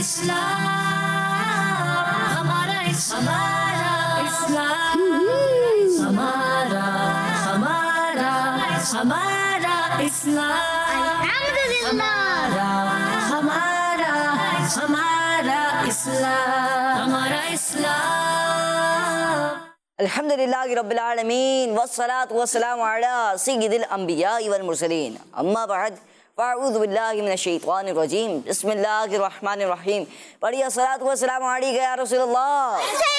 अल्हम्दुलिल्लाहि रब्बिल आलमीन वस्सलातु वस्सलामु अला सय्यिदिल अंबिया वल मुरसलीन अम्मा बाद फ़अऊज़ु बिल्लाहि मिनश शैतानिर रजीम बिस्मिल्लाहिर रहमानिर रहीम। पढ़िए सलातु वस्सलामु अलैका या रसूलल्लाह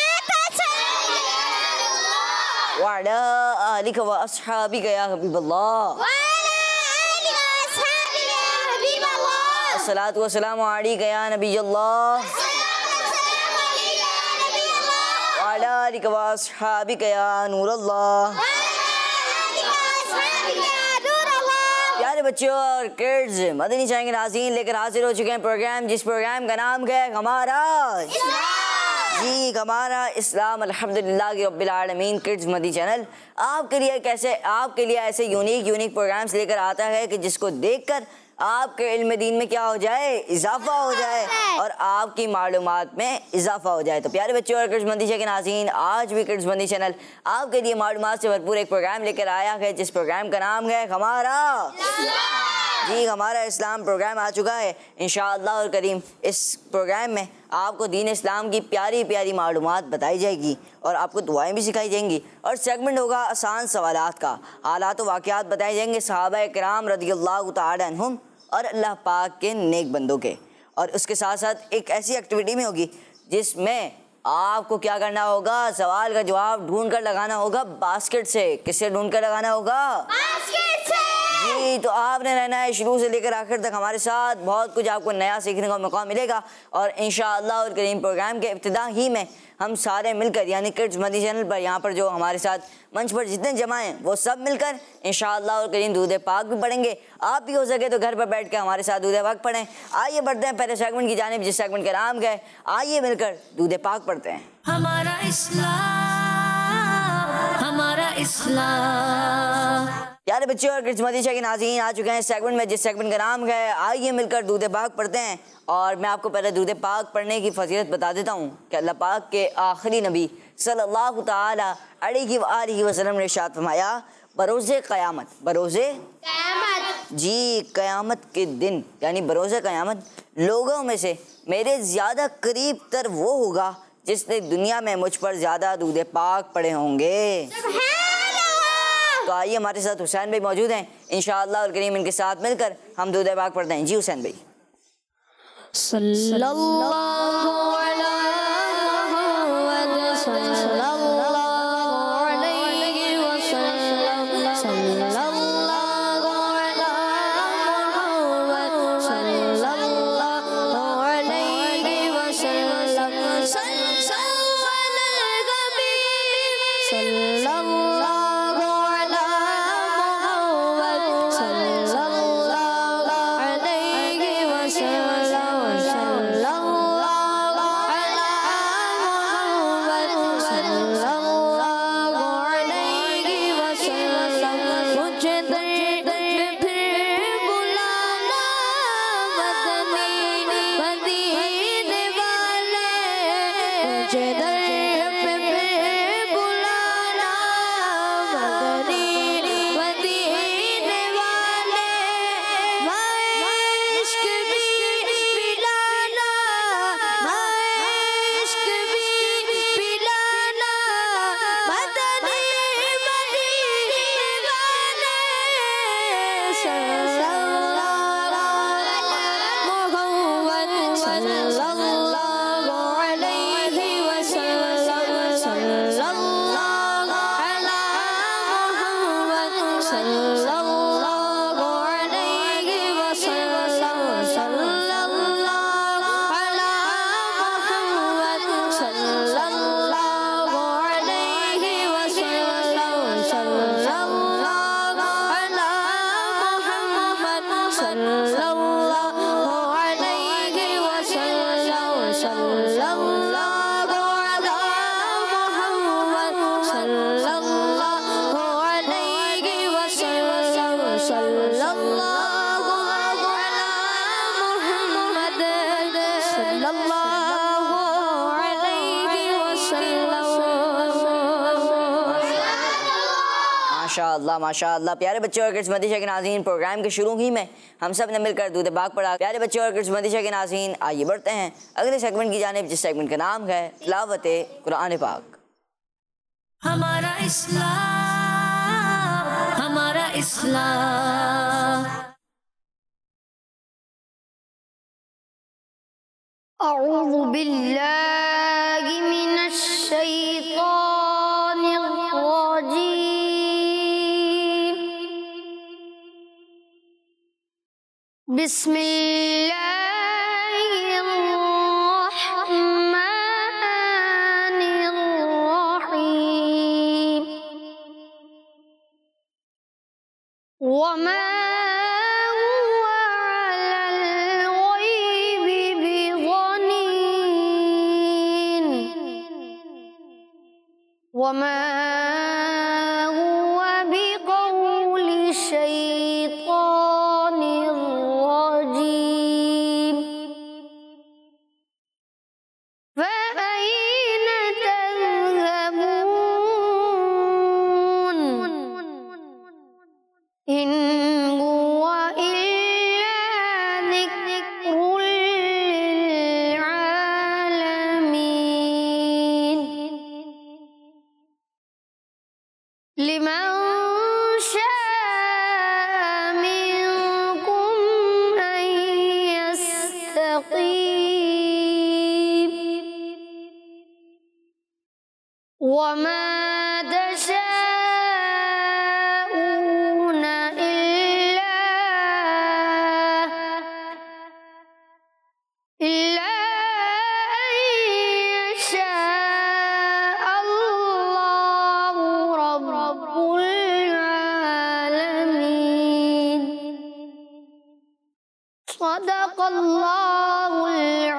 व अला आलिका व अस्हाबिका या हबीबल्लाह। अस्सलातु वस्सलामु अलैका या नबियल्लाह वालिक वासहाबिक या नूरल्लाह। प्यारे बच्चों और किड्स, मदनी चैनल के नाज़रीन लेकर हाजिर हो चुके हैं प्रोग्राम, जिस प्रोग्राम का नाम है हमारा इस्लाम। अल्हम्दुलिल्लाह रब्बिल आलमीन किड्स मदनी चैनल आपके लिए ऐसे यूनिक प्रोग्राम्स लेकर आता है कि जिसको देखकर आपके इल्म दीन में क्या हो जाए, इजाफा हो जाए और आपकी मालूमात में इजाफा हो जाए। तो प्यारे बच्चों और किड्स मंदी के नाज़रीन, आज भी किड्स मंदी चैनल आपके लिए मालूमात से भरपूर एक प्रोग्राम लेकर आया है, जिस प्रोग्राम का नाम है हमारा इस्लाम प्रोग्राम आ चुका है इंशाअल्लाह और करीम। इस प्रोग्राम में आपको दीन इस्लाम की प्यारी प्यारी मालूमात बताई जाएगी और आपको दुआएं भी सिखाई जाएंगी और सेगमेंट होगा आसान सवालात का। हालात व वाक़यात बताए जाएंगे सहाबा किराम रज़ियल्लाहु तआला अन्हुम और अल्लाह पाक के नेक बंदों के। और उसके साथ साथ एक ऐसी एक्टिविटी में होगी जिसमें आपको क्या करना होगा, सवाल का जवाब ढूंढ कर लगाना होगा बास्केट से। किससे ढूंढ कर लगाना होगा? बास्केट से। जी, तो आपने रहना है शुरू से लेकर आखिर तक हमारे साथ। बहुत कुछ आपको नया सीखने का मौका मिलेगा और इंशाअल्लाह और करीम प्रोग्राम के इब्तिदा ही में हम सारे मिलकर, यानी किड्स मदनी चैनल पर यहाँ पर जो हमारे साथ मंच पर जितने जमा हैं वो सब मिलकर इंशाअल्लाह और करीम दूध पाक भी पढ़ेंगे। आप भी हो सके तो घर पर बैठ कर हमारे साथ दूध पाक पढ़ें। आइए बढ़ते हैं पहले सेगमेंट की जानिब, जिस सेगमेंट का नाम है आइए मिलकर दूध पाक पढ़ते हैं। हमारा इस्लाम। प्यारे बच्चों और किड्स मदनी के नाज़रीन आ चुके हैं सेगमेंट में, जिस सेगमेंट का नाम है आइए मिलकर दूध पाक पढ़ते हैं। और मैं आपको पहले दूध पाक पढ़ने की फजीलत बता देता हूँ कि अल्लाह पाक के आखिरी नबी सल्लल्लाहु ताला अलैहि वसल्लम ने इरशाद फरमाया, बरोज़े क़यामत जी क़यामत के दिन, यानी बरोज़े क़यामत लोगों में से मेरे ज़्यादा करीब तर वो होगा जिसने दुनिया में मुझ पर ज़्यादा दूध पाक पढ़े होंगे। तो आइए हमारे साथ हुसैन भाई मौजूद हैं इंशाअल्लाह और करीम, इनके साथ मिलकर हम दूध पाक पढ़ते हैं। जी हुसैन भाई। सल्लल्लाहु अलैहि वसल्लम। माशाअल्लाह माशाअल्लाह। प्यारे बच्चों और किड्स मदीशा के नाज़रीन, प्रोग्राम के शुरू ही में हम सब ने मिलकर दूध पाक पढ़ा। प्यारे बच्चों और किड्स मदीशा के नाज़रीन, आइए बढ़ते हैं अगले सेगमेंट की जानिब, जिस सेगमेंट का नाम है तिलावत कुरान पाक। हमारा इस्लाम, हमारा इस्लाम। अऊज़ु बिल्लाहि मिनश शैतानिर रजीम। बिस्मिल्लाहिर रहमानिर रहीम। वमा हुवा अलल गैबि बिज़नीन। वमा हुवा बिक़ौलि शैतानिर रजीम। फ़अय्न तज़हबून। इन हुवा इल्ला ज़िक्रुल लिल आलमीन। लिमन शाअ मिनकुम अन यस्तक़ीम। वमा तशाऊन इल्ला अन यशाअ अल्लाहु रब्बुल आलमीन। सदक़ल्लाहुल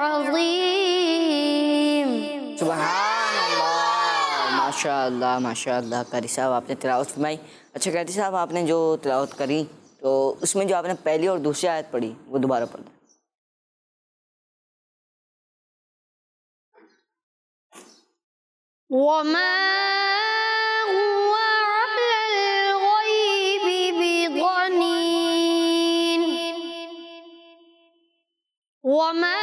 अज़ीम। सुबहानअल्लाह माशाअल्लाह माशाअल्लाह। कारी साहब आपने तिलावत फरमाई। अच्छा कारी साहब, आपने जो तिलावत करी तो उसमें जो आपने पहली और दूसरी आयत पढ़ी वो दोबारा पढ़ दें। वमा हुवा अलल गैबि बिज़नीन। वमा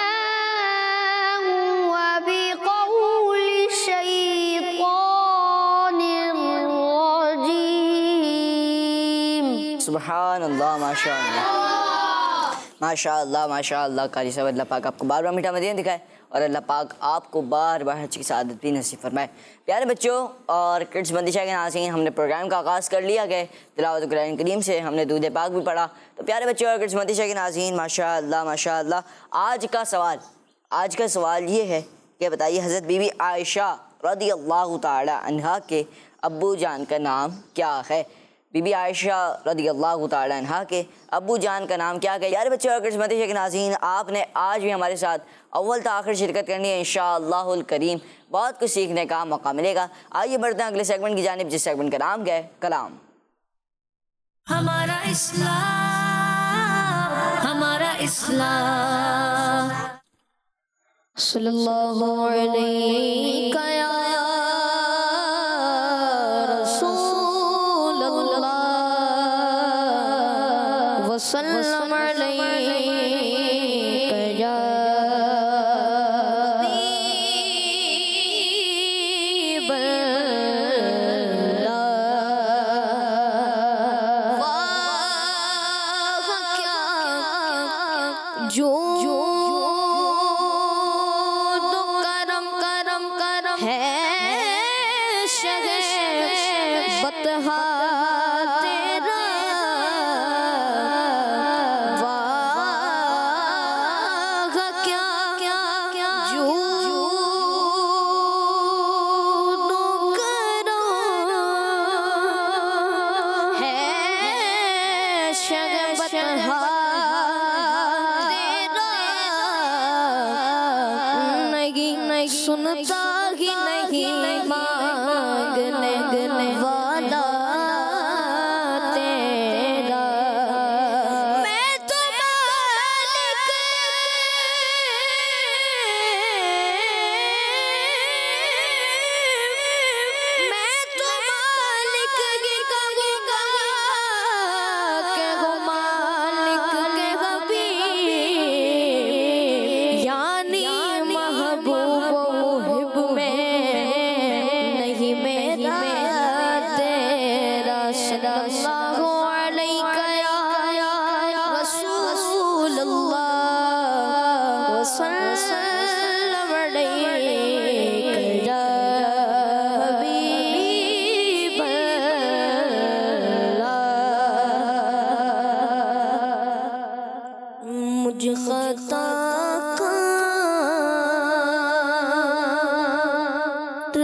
हुवा बिक़ौलि शैतानिर रजीम। सुबहानअल्लाह माशाअल्लाह माशाअल्लाह माशाअल्लाह। कारी साहब, अल्लाह पाक आपको बार बार मीठा मदीना दिखाए और अल्लाह पाक आपको बार बार हज की सआदत भी नसीब फरमाए। प्यारे बच्चों और किड्स मदीशा के नाज़रीन, हमने प्रोग्राम का आगाज़ कर लिया गया तिलावत कुरान करीम से। हमने दूध पाक भी पढ़ा। तो प्यारे बच्चों और किड्स मदीशा के नाज़रीन, माशाअल्लाह माशाअल्लाह। आज का सवाल ये है कि बताइए, हज़रत बीबी आयशा रज़ियल्लाहु ताला अन्हा के अब्बू जान का नाम क्या है? बीबी आयशा रज़ियल्लाहु ताला अन्हा के अब्बू जान का नाम क्या है? यार बच्चों और किड्स मदीशा के नाज़रीन, आपने आज भी हमारे साथ अव्वल तो आखिर शिरकत करनी है। इंशाअल्लाहुल करीम बहुत कुछ सीखने का मौका मिलेगा। आइए बढ़ते हैं अगले सेगमेंट की जानिब, जिस सेगमेंट का नाम है कलाम। हमारा इस्लाम, हमारा इस्लाम। सल्लल्लाहु अलैहि रसूलल्लाह वसल्लम अलैका या जो तो करम करम करम है शगे बतहा तेरा वाह क्या क्या क्या जो तो करम है शगे बतहा सुनता ही नहीं मांगने वाला तेरा। मैं तो मालिक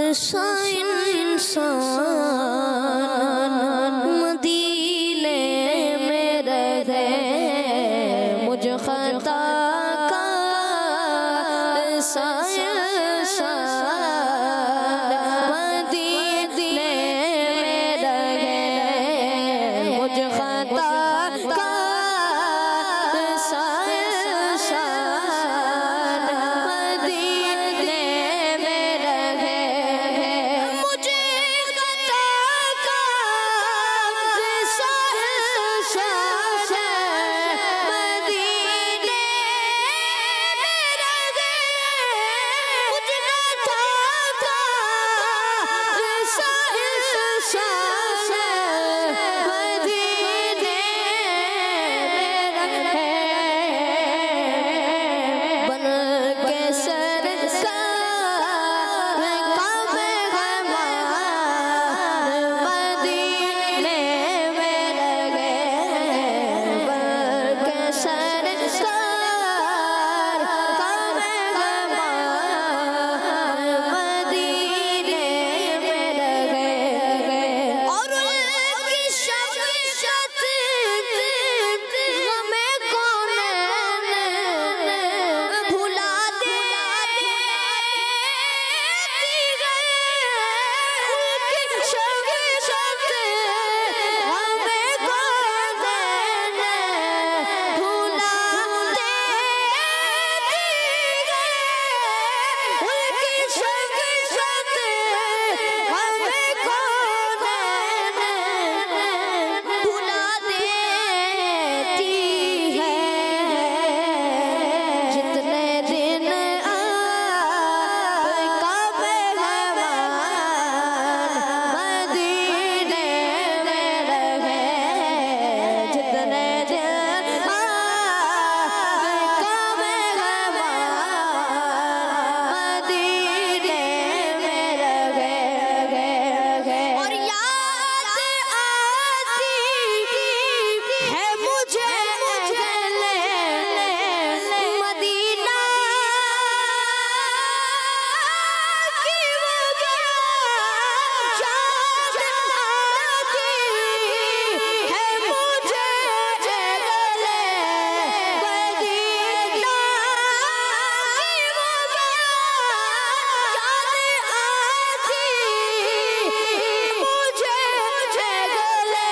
सा इंसान मदीने में रहे, मुझ खता का सा इंसान मदीने में रहे, मुझ खता का सा इंसान मदीने में रहे, मुझे खता का सा इंसान मदीने में रहे, मुझे खता का सा इंसान मदीने में रहे, बन के सरकार काबे हमार मदीने में रहे, बन के सरकार काबे हमार मदीने में रहे, और उनकी शफ़क़त हमें कौन भुला देती है, उनकी शफ़क़त हमें कौन भुला देती है, उनकी शफ़क़त हमें कौन भुला देती है, जितने दिन आप काबे हमार मदीने में रहे, जितने दिन आप काबे हमार मदीने में रहे, और याद आती है मुझे अहले मदीना की वो याद आती है मुझे अहले मदीना की वो याद आती मुझे अहले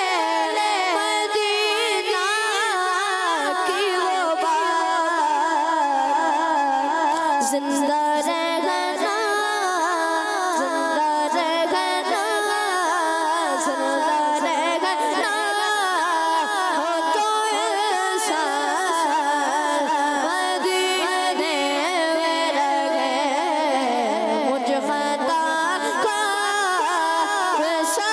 मदीना की वो बात, जिंदा रहना, जिंदा रहना, जिंदा रहना हो तो इंसान मदीने में रहे, मुझ खता का सा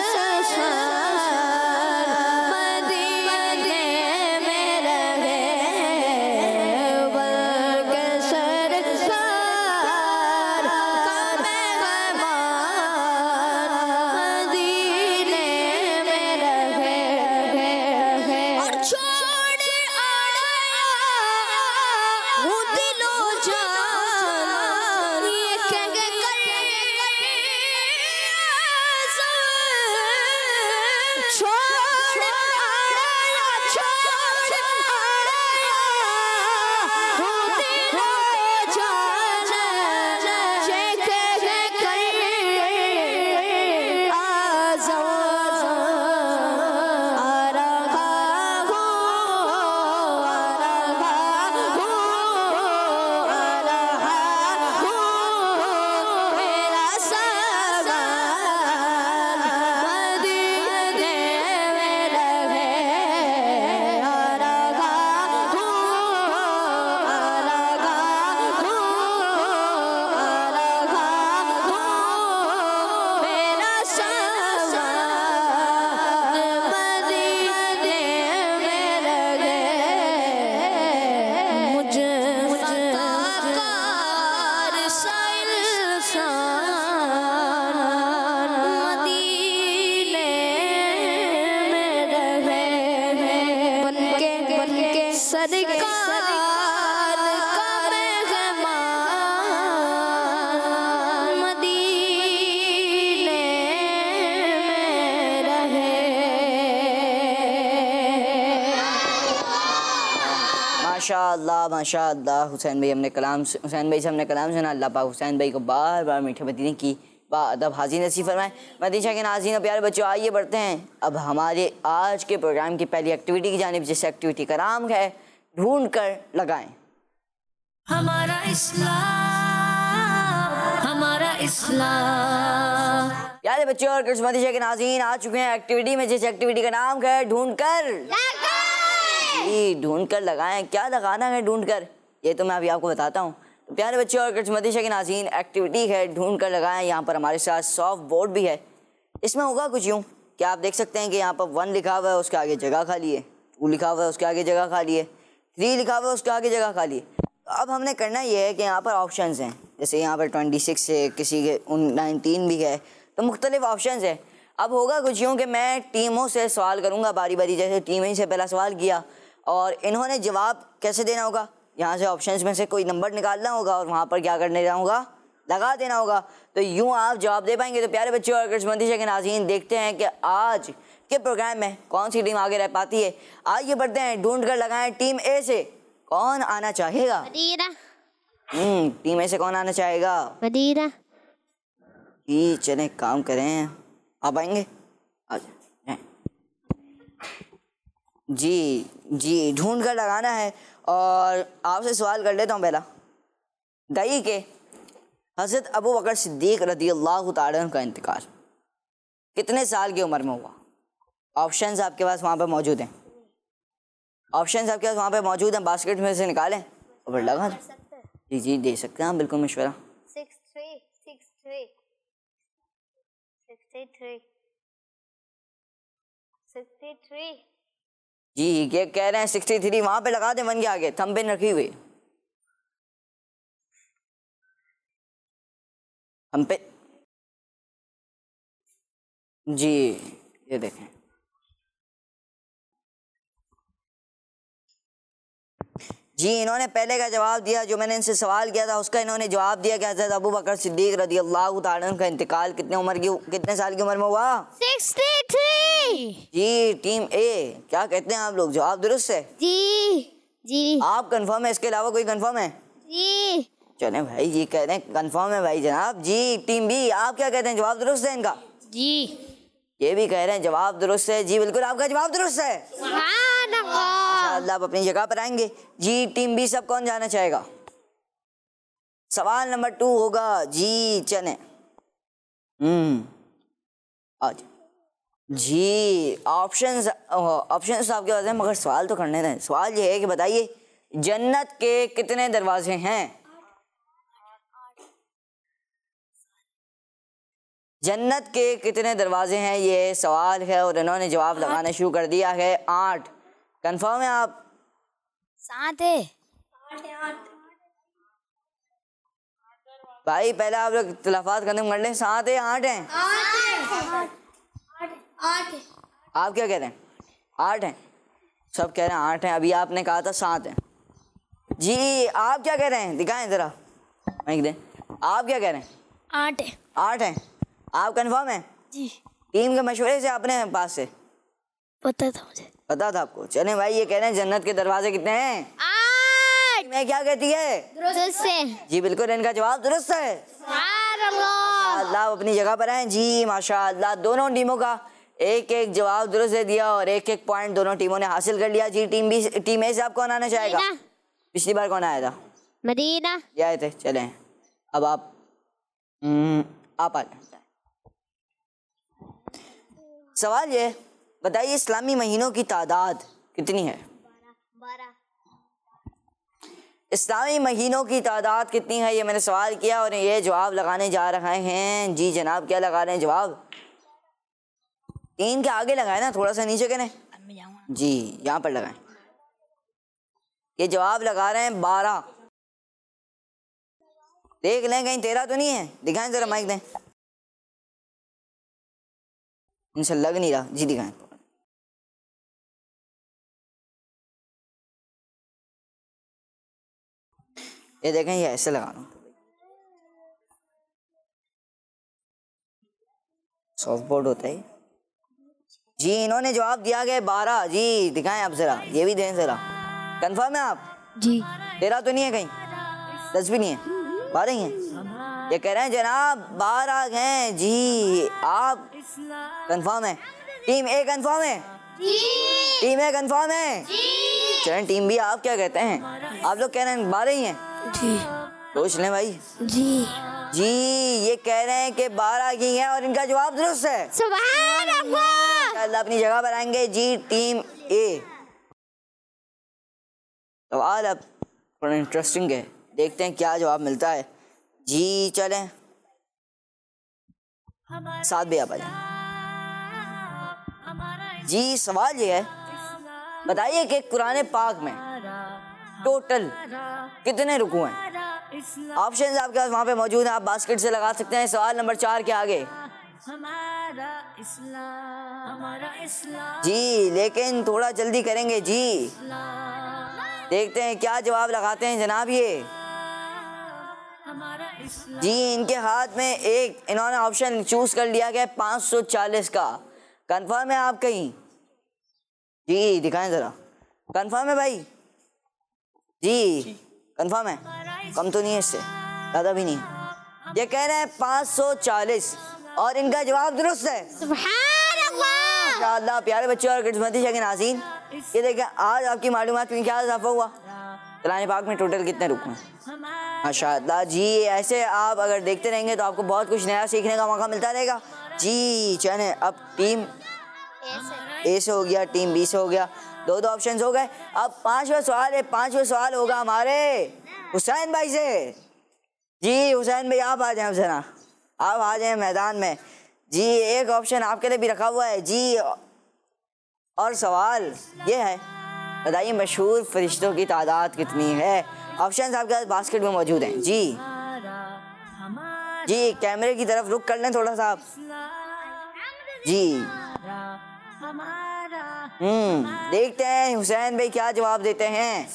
इंसान मदीने में रहे, बल्कि सरकार काबे हमार मदीने में रहे, और छोड़ आया हूँ दिलो जान ये कह कर छोड़ आया, छोड़ आया हूँ दिलो जान ये कह कर आज़म आ रहा हूँ, आ रहा हूँ, आ रहा हूँ, मेरा सामान मदीने में रहे, आ रहा हूँ, आ रहा हूँ, माशाअल्लाह माशाअल्लाह। हुसैन भाई से हमने कलाम सुना। अल्लाह पाक हुसैन भाई को बार बार मीठे मदीने की बाअदब हाज़िर नसीब फरमाए। मदीना के नाज़रीन और प्यारे बच्चों, आइए बढ़ते हैं अब हमारे आज के प्रोग्राम की पहली एक्टिविटी की जानिब, जिस एक्टिविटी का नाम है ढूंढ कर लगाएं। हमारा इस्लाम प्यारे बच्चों और मदीना के नाज़रीन, आ चुके हैं एक्टिविटी में, जिस एक्टिविटी का नाम है ढूंढ कर लगाएं। ढूंढ कर लगाएं, क्या लगाना है ढूंढ कर, ये तो मैं अभी आपको बताता हूँ। तो प्यारे बच्चों और मदीना के नाज़रीन, एक्टिविटी है ढूंढ कर लगाएं। यहाँ पर हमारे साथ सॉफ्ट बोर्ड भी है। इसमें होगा कुछ यूँ कि आप देख सकते हैं कि यहाँ पर 1 लिखा हुआ है, उसके आगे जगह खाली है। 2 लिखा हुआ है, उसके आगे जगह खाली है। 3 लिखा हुआ है, उसके आगे जगह खाली है। तो अब हमने करना ये है कि यहाँ पर ऑप्शंस हैं, जैसे यहाँ पर 26 है, किसी के 19 भी है, तो मुख्तलिफ ऑप्शंस है। अब होगा कुछ यूँ कि मैं टीमों से सवाल करूँगा बारी बारी, जैसे टीम ही से पहला सवाल किया और इन्होंने जवाब कैसे देना होगा, यहाँ से ऑप्शंस में से कोई नंबर निकालना होगा और वहाँ पर क्या करने देना होगा, लगा देना होगा। तो यूँ आप जवाब दे पाएंगे। तो प्यारे बच्चों और मदीना के नाज़रीन, देखते हैं कि आज के प्रोग्राम में कौन सी टीम आगे रह पाती है। आइए बढ़ते हैं, ढूंढ कर लगाएं। टीम ए से कौन आना चाहेगा? मदीना। टीम ए से कौन आना चाहेगा? मदीना। जी चलें, काम करें, आप आएंगे? आ जाए जी, ढूंढ कर लगाना है। और आपसे सवाल कर लेता हूँ पहला, दई के हज़रत अबू बकर सिद्दीक़ रज़ियल्लाहु ताला अन्हु का इंतकाल कितने साल की उम्र में हुआ? ऑप्शंस आपके पास वहाँ पर मौजूद हैं। बास्केट में से निकालें और फिर लगा दें। जी दे सकते हैं आप, बिल्कुल मशवरा। 63 जी ये कह रहे हैं 63, वहाँ पे लगा दें 1 के आगे, थंब पिन रखी हुई हम पे। जी ये देखें, जी इन्होंने पहले का जवाब दिया, जो मैंने इनसे सवाल किया था उसका इन्होंने जवाब दिया कि हज़रत अबू बकर सिद्दीक़ रज़ियल्लाहु ताला अन्हु का इंतकाल कितने साल की उम्र में हुआ? 63। जी टीम ए, क्या कहते हैं आप लोग, जवाब दुरुस्त है? जी आप कंफर्म है? इसके अलावा कोई कंफर्म है? जी चले भाई, ये कह रहे हैं कंफर्म है भाई जनाब। जी टीम बी, आप क्या कहते हैं, जवाब दुरुस्त है इनका? जी ये भी कह रहे हैं जवाब दुरुस्त है। जी बिल्कुल, आपका जवाब दुरुस्त है। माशाअल्लाह, आप अपनी जगह पर आएंगे। जी टीम बी सब कौन जाना चाहेगा? सवाल नंबर 2 होगा। जी चले, आज जी ऑप्शंस आपके पास है, मगर सवाल तो करने दें। सवाल ये है कि बताइए जन्नत के कितने दरवाजे हैं? जन्नत के कितने दरवाजे हैं, ये सवाल है और इन्होंने जवाब लगाना शुरू कर दिया है। 8। कंफर्म है आप? 7 है। भाई पहले आप लोग इख्तिलाफात खत्म कर लें। 7 है, 8 हैं? 8 आप क्या कह रहे हैं? 8 हैं? सब कह रहे हैं 8 हैं। अभी आपने कहा था 7 हैं। जी आप क्या कह रहे हैं, दिखाएं जरा माइक दें। आप क्या कह रहे हैं? 8 है। 8 हैं? आप कंफर्म हैं? जी टीम के मशवरे से, अपने पास से पता था मुझे। पता था आपको? चले भाई, ये कह रहे हैं जन्नत के दरवाजे कितने हैं? 8। मैं क्या कहती है? दुरुस्त है। जी बिल्कुल, इनका जवाब दुरुस्त है। माशाअल्लाह, अपनी जगह पर हैं। जी माशाअल्लाह, दोनों टीमों का एक एक जवाब दुरुस्त दे दिया और एक एक पॉइंट दोनों टीमों ने हासिल कर लिया। जी टीम ए से आप कौन आना चाहेगा? पिछली बार कौन आया था? मदीना। ये आए थे। चलें अब आप आ जाए। सवाल ये बताइए, इस्लामी महीनों की तादाद कितनी है? 12। इस्लामी महीनों की तादाद कितनी है, ये मैंने सवाल किया और ये जवाब लगाने जा रहे हैं। जी जनाब, क्या लगा रहे हैं जवाब? 3 के आगे लगाए ना, थोड़ा सा नीचे करें। जी यहाँ पर लगाएं। ये जवाब लगा रहे हैं 12। देख लें कहीं 13 तो नहीं है, दिखाएं जरा, माइक दें। इनसे लग नहीं रहा। जी दिखाएं। ये देखें, ये ऐसे लगा रहा हूँ। सॉफ्ट बोर्ड होता है। जी इन्होंने जवाब दिया गया 12। जी दिखाएं आप जरा, ये भी दें जरा। कंफर्म है आप? जी 13 तो नहीं है कहीं, 10 भी नहीं है, 12 ही हैं। ये कह रहे हैं जनाब 12 हैं जी। आप कंफर्म है? टीम ए कंफर्म है? टीम ए कंफर्म है? चलें टीम बी, आप क्या कहते हैं? आप लोग कह रहे हैं 12 ही हैं जी सोच लें भाई। जी जी ये कह रहे हैं कि 12 ही हैं और इनका जवाब दुरुस्त है। सुभान अल्लाह। अल्लाह अपनी जगह पर आएंगे जी। टीम ए, सवाल अब थोड़ा इंटरेस्टिंग है, देखते हैं क्या जवाब मिलता है जी। चलें 7 भी आप आ जाएं जी। सवाल ये है, बताइए कि कुरान पाक में टोटल कितने रुकू हैं? ऑप्शन आपके पास वहाँ पे मौजूद हैं, आप बास्केट से लगा सकते हैं। सवाल नंबर 4 के आगे जी, लेकिन थोड़ा जल्दी करेंगे जी। देखते हैं क्या जवाब लगाते हैं जनाब ये जी। इनके हाथ में एक इन्होंने ऑप्शन चूज कर लिया गया 540 का। कंफर्म है आप कहीं जी? दिखाएं जरा, कंफर्म है भाई जी? कंफर्म है? कम तो नहीं है इससे, ज़्यादा भी नहीं है। ये कह रहे हैं 540 और इनका जवाब दुरुस्त है। सुभान अल्लाह। माशाअल्लाह प्यारे बच्चे और किस्मती शगे नाज़रीन, ये देखिए आज आपकी मालूमात में क्या इजाफा हुआ। कुरान पाक में टोटल कितने रुकू हैं? माशाअल्लाह जी। ऐसे आप अगर देखते रहेंगे तो आपको बहुत कुछ नया सीखने का मौका मिलता रहेगा जी। चलें अब टीम ए से हो गया, टीम बी से हो गया, दो ऑप्शन हो गए। अब 5वां सवाल है, 5वां सवाल होगा हमारे हुसैन भाई से जी। हुसैन भाई आप आ जाएं जरा, आप आ जाएं मैदान में जी। एक ऑप्शन आपके लिए भी रखा हुआ है जी और सवाल ये है, बताइए मशहूर फरिश्तों की तादाद कितनी है? ऑप्शन आपके पास बास्केट में मौजूद हैं जी। जी कैमरे की तरफ रुख कर लें थोड़ा सा आप जी। देखते हैं हुसैन भाई क्या जवाब देते हैं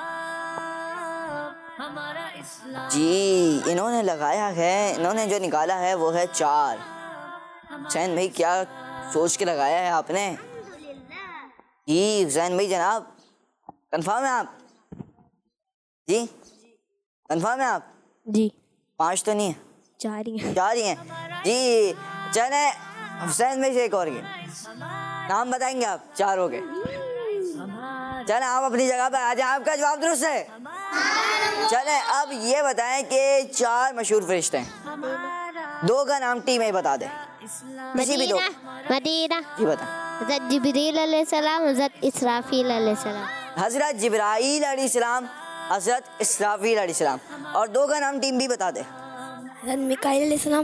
जी। इन्होंने लगाया है, इन्होंने जो निकाला है वो है 4। हुसैन भाई क्या सोच के लगाया है आपने जी? हुसैन भाई जनाब कंफर्म है आप जी? कंफर्म है आप जी 5 तो नहीं है, 4 ही हैं। 4 ही हैं जी। चले हुसैन भाई से एक और के नाम बताएंगे आप, 4 हो गए। चले आप अपनी जगह पर आ जाए, आपका जवाब दुरुस्त है। चले अब ये बताएं कि 4 मशहूर फरिश्ते हैं, 2 का नाम टीम ए बता दे, किसी भी 2। मदीना जी बता। हज़रत जिब्रील अलैहिस्सलाम, हज़रत इसराफील अलैहिस्सलाम। हज़रत जिब्राईल अलैहिस्सलाम, हज़रत इसराफील अलैहिस्सलाम। और 2 का नाम टीम बी बता दे। हज़रत मिकाईल अलैहिस्सलाम,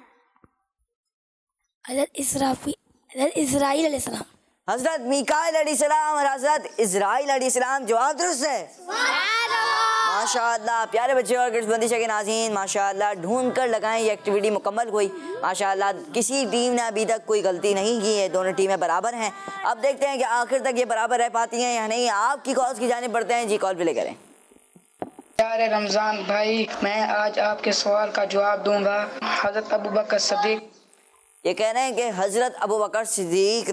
हज़रत इस्राईल अलैहिस्सलाम। हज़रत मिकाईल अलैहिस्सलाम और हज़रत इस्राईल अलैहिस्सलाम। जवाब दुरुस्त है। माशाअल्लाह प्यारे बच्चे और किस्मती के नाज़रीन, माशाअल्लाह ढूंढ कर लगाएं, ये एक्टिविटी मुकम्मल हुई माशाअल्लाह। किसी टीम ने अभी तक कोई गलती नहीं की है, दोनों टीमें बराबर हैं। अब देखते हैं कि आखिर तक ये बराबर रह पाती हैं या नहीं। आपकी कॉल्स की जाने पड़ते हैं जी। कॉल प्ले करें। प्यारे रमज़ान भाई, मैं आज आपके सवाल का जवाब दूंगा। हज़रत अबू बकर सिद्दीक। ये कह रहे हैं कि हज़रत अबू बकर सिद्दीक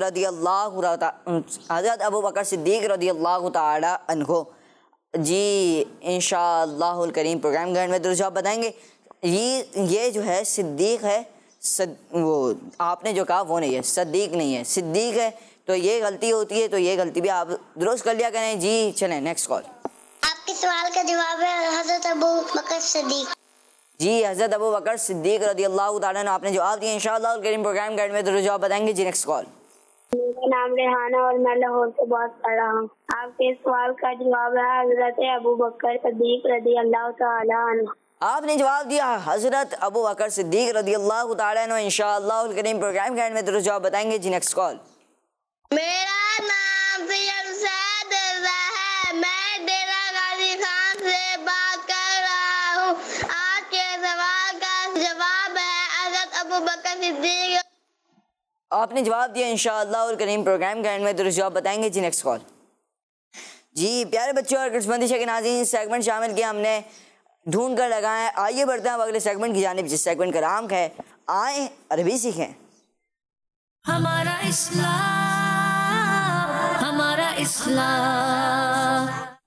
रदियल्लाहु ताला अन्हु जी। इंशाअल्लाहुल करीम प्रोग्राम घर में दुरुस्त जवाब बताएंगे। ये जो है सिद्दीक है, वो आपने जो कहा वो नहीं है, सद्दीक नहीं है, सिद्दीक है। तो ये गलती होती है, तो ये गलती भी आप दुरुस्त कर लिया करें जी। चलें नेक्स्ट कॉल। आपके सवाल का जवाब है हज़रत अबू बकर सिद्दीक जी। हज़रत अबू बकर सिद्दीक रदियल्लाहु ताला अन्हु आपने जवाब दिया। इंशाअल्लाह करीम प्रोग्राम गाइड में दुरुस्त जवाब बताएंगे जी। Next call. मेरा नाम रेहाना और मैं लाहौर से बात कर रहा हूँ। आपके सवाल का जवाब है हज़रत अबू बकर सिद्दीक रदियल्लाहु ताला अन्हु। आपने जवाब दिया हज़रत अबू बकर सिद्दीक रदियल्लाहु ताला अन्हु। इंशाअल्लाह करीम प्रोग्राम गाइड में दुरुस्त जवाब बताएंगे जी। Next call. मेरा नाम सैयद सैद है, मैं डेरा गाजी खान से बात कर रहा हूँ। आज के सवाल का जवाब है हज़रत अबू बकर सिद्दीक। आपने जवाब दिया। इंशाअल्लाह करीम प्रोग्राम गाइड में दुरुस्त जवाब बताएंगे जी। Next call. जी प्यारे बच्चों और किस्मती के नाज़रीन, सेगमेंट शामिल किया हमने, ढूंढ कर लगाएं। आइए बढ़ते हैं अब अगले सेगमेंट की जानिब, जिस सेगमेंट का नाम है आए अरबी सीखें। हमारा इस्लाम, हमारा इस्लाम।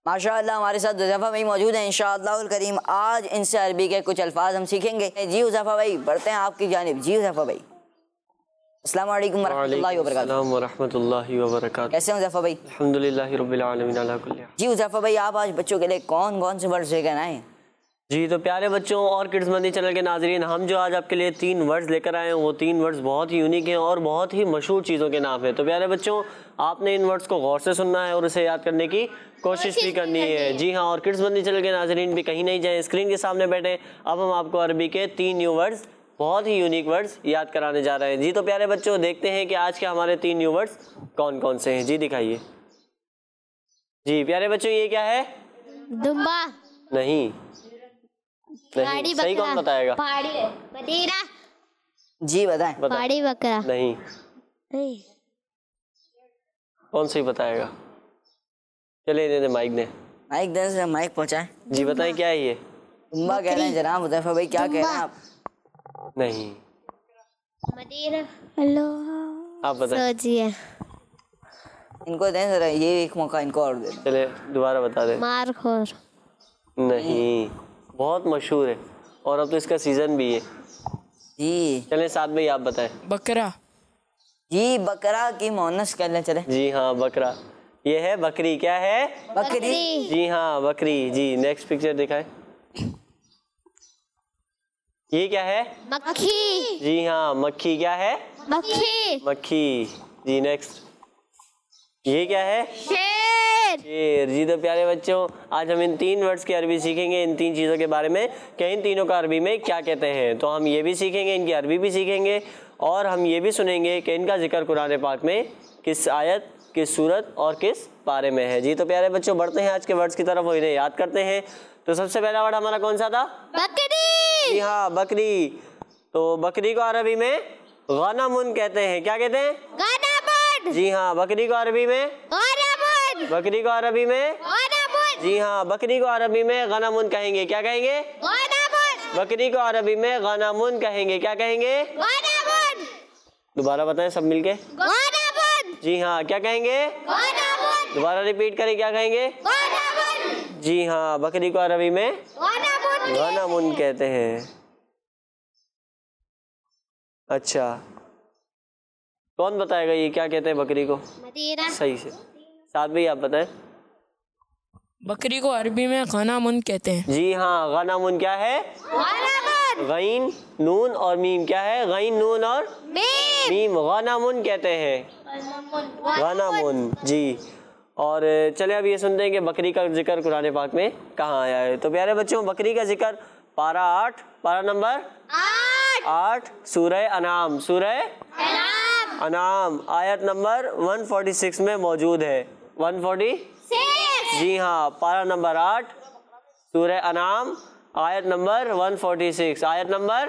माशाअल्लाह हमारे साथ हुज़ैफा भाई मौजूद हैं। इंशाअल्लाहुल करीम आज इनसे अरबी के कुछ अल्फाज हम सीखेंगे। जी हुज़ैफा भाई बढ़ते हैं आपकी जानिब। जी हुज़ैफा भाई अस्सलाम वालेकुम वरहमतुल्लाहि वबरकातुहू। कैसे हैं हुज़ैफा भाई? अल्हम्दुलिल्लाहि रब्बिल आलमीन अला कुल्ली। जी हुज़ैफा भाई आप आज बच्चों के लिए कौन कौन से वर्ड्स लेकर आए हैं? जी तो प्यारे बच्चों और किड्स मंदी चैनल के नाजरीन, हम जो आज आपके लिए 3 वर्ड्स लेकर आए हैं वो 3 वर्ड्स बहुत ही यूनिक हैं और बहुत ही मशहूर चीज़ों के नाम हैं। तो प्यारे बच्चों आपने इन वर्ड्स को गौर से सुनना है और उसे याद करने की कोशिश भी करनी है। जी हाँ, और किड्स मंदी चैनल के नाजरीन भी कहीं नहीं जाएँ, स्क्रीन के सामने बैठे। अब हम आपको अरबी के 3 न्यू वर्ड्स, बहुत ही यूनिक वर्ड्स याद कराने जा रहे हैं। जी तो प्यारे बच्चों देखते हैं कि आज के हमारे 3 न्यू वर्ड्स कौन कौन से हैं। जी दिखाइए। जी प्यारे बच्चों ये क्या है? दुम्बा। नहीं, सही कौन बताएगा? बदीरा। जी बताएं। पहाड़ी बकरा। नहीं, कौन सही बताएगा? चले इन्हें माइक दे। माइक देने से माइक पहुंचाएं। जी बताएं क्या है ये? तुम्बा कह रहे हैं जनाब हुज़ैफा भाई, क्या कह रहे हैं आप? नहीं, मदीरा। हेलो आप बताएं। सोचिए। इनको दें जरा ये एक मौका, इनको और दें। चले दोबारा बता दे। मारखोर। नहीं, बहुत मशहूर है और अब तो इसका सीजन भी है। जी चले साथ में आप बताएं। बकरा। जी बकरा की मोनस कर लें। चले। जी हाँ बकरा, ये है बकरी। क्या है? बकरी। जी हाँ बकरी। जी नेक्स्ट पिक्चर दिखाएं। ये क्या है? मक्खी। जी हाँ मक्खी। क्या है? मक्खी। मक्खी। जी नेक्स्ट। ये क्या है? शेर। शेर। जी तो प्यारे बच्चों आज हम इन 3 वर्ड्स की अरबी सीखेंगे, इन 3 चीज़ों के बारे में कि इन तीनों का अरबी में क्या कहते हैं। तो हम ये भी सीखेंगे, इनकी अरबी भी सीखेंगे और हम ये भी सुनेंगे कि इनका जिक्र कुरान पाक में किस आयत, किस सूरत और किस पारे में है। जी तो प्यारे बच्चों बढ़ते हैं आज के वर्ड्स की तरफ और इन्हें याद करते हैं। तो सबसे पहला वर्ड हमारा कौन सा था? बकरी। जी हाँ बकरी। तो बकरी को अरबी में गनमुन कहते हैं। क्या कहते हैं? गनमुन। जी हाँ बकरी को अरबी में गनमुन। बकरी को अरबी में गनमुन। जी हाँ बकरी को अरबी में गनमुन कहेंगे। क्या कहेंगे? गनमुन। बकरी को अरबी में गनमुन कहेंगे। क्या कहेंगे? गनमुन। दोबारा बताएं सब मिलके। गनमुन। जी हाँ क्या कहेंगे? गनमुन। दोबारा रिपीट करें। क्या कहेंगे? गनमुन। जी हाँ बकरी को अरबी में गनमुन। गनमुन कहते हैं। अच्छा कौन बताएगा ये क्या कहते हैं बकरी को मदीरा। सही से? साथ भी आप बताएं। बकरी को अरबी में गनामुन कहते हैं। जी हाँ गनामुन। क्या है? गनमुन। गईन नून और मीम। क्या है? गईन नून और मीम गनामुन कहते हैं। गनामुन। जी और चले अब ये सुनते हैं कि बकरी का जिक्र कुरान पाक में कहाँ आया है। तो प्यारे बच्चों बकरी का जिक्र पारा 8, पारा नंबर 8 सूरह अनाम, सूरह अनाम आयत नंबर 146 में मौजूद है। 146। जी हाँ पारा नंबर 8 सूरह अनाम आयत नंबर 146। आयत नंबर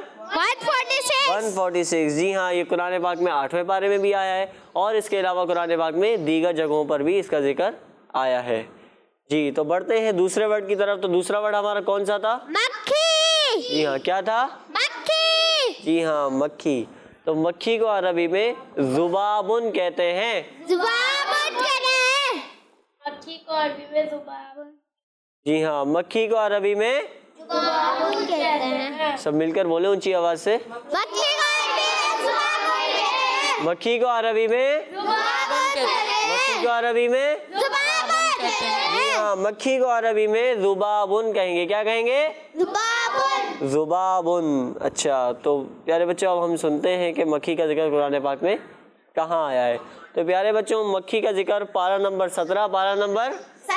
146। जी हाँ ये कुरान पाक में 8वें पारे में भी आया है और इसके अलावा कुरान पाक में दीगर जगहों पर भी इसका जिक्र आया है। जी तो बढ़ते हैं दूसरे वर्ड की तरफ। तो दूसरा वर्ड हमारा कौन सा था? मक्खी। जी हाँ क्या था? मक्खी। जी हाँ मक्खी। तो मक्खी को अरबी में ज़ुबाबुन कहते हैं। ज़ुबाबुन कहते हैं। मक्खी को अरबी में ज़ुबाबुन। जी हाँ मक्खी को अरबी में ज़ुबाबुन कहते हैं। सब मिलकर बोले ऊंची आवाज से। मक्खी को अरबी में ज़ुबाबुन कहते हैं। मक्खी को अरबी में ज़ुबाबुन कहते हैं। मक्खी को अरबी में ज़ुबाबुन कहते हैं। जी हाँ मक्खी को अरबी में ज़ुबाबुन कहेंगे। क्या कहेंगे? ज़ुबाबुन। ज़ुबाबुन। अच्छा तो प्यारे बच्चों अब हम सुनते हैं कि मक्खी का जिक्र कुरान पाक में कहाँ आया है। तो प्यारे बच्चों मक्खी का जिक्र पारा नंबर 17, पारा नंबर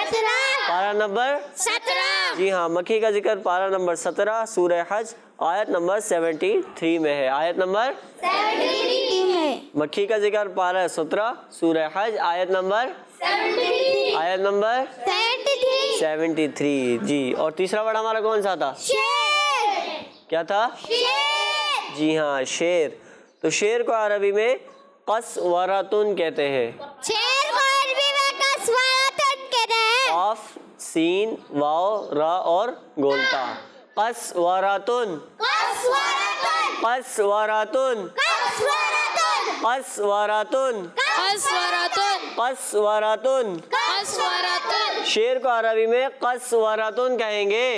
17। जी हाँ मक्खी का जिक्र पारा नंबर 17 सूरह हज आयत नंबर 73 में है। आयत नंबर 73 है। मक्खी का जिक्र पारा 17 सूरह हज आयत नंबर 73। जी और तीसरा वर्ड हमारा कौन सा था? शेर। क्या था? शेर। जी हाँ शेर। तो शेर को अरबी में कसवरतुन कहते हैं। शेर को अरबी में कसवरतुन कहते हैं। ऑफ सीन वाव रा और गोलता। कसवरतुन कसवरतुन। कसवरतुन कसवरतुन। कसवरतुन अस्वरतुन कसवरतुन अस्वरतुन शेर को अरबी में कस्वरतुन कहेंगे।